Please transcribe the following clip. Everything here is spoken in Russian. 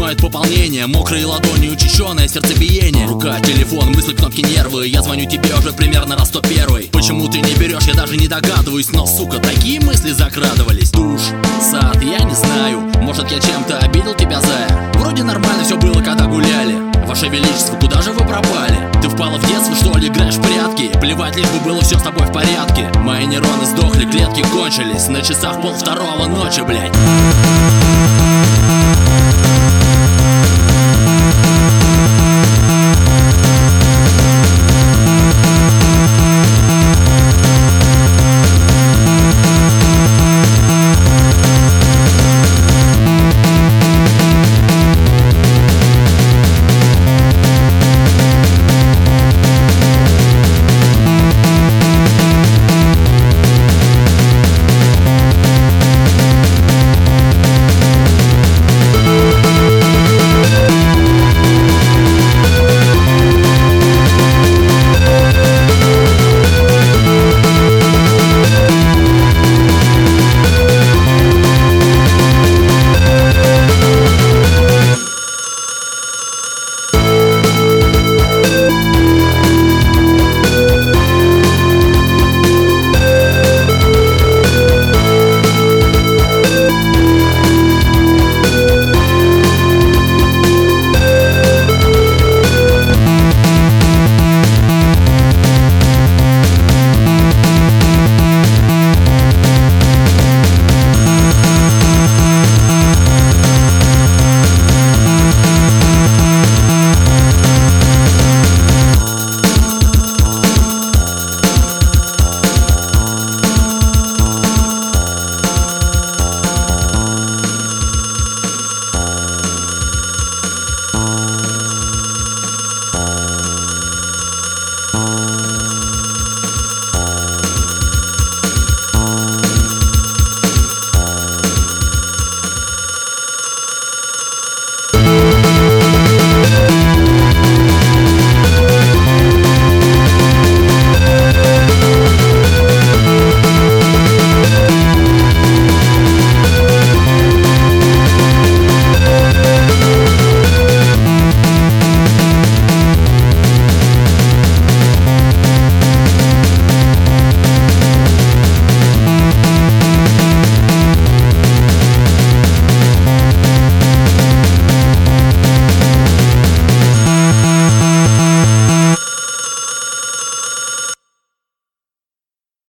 вызывает пополнение. Мокрые ладони, учащенное сердцебиение. Рука, телефон, мысли, кнопки, нервы. Я звоню тебе уже примерно раз 101. Почему ты не берешь, я даже не догадываюсь. Но, сука, такие мысли закрадывались. Душ, сад, я не знаю. Может, я чем-то обидел тебя, зая? Вроде нормально все было, когда гуляли. Ваше Величество, куда же вы пропали? Ты впала в детство, что ли, играешь в прятки? Плевать, лишь бы было все с тобой в порядке. Мои нейроны сдохли, клетки кончились. На часах 1:30 ночи, блядь.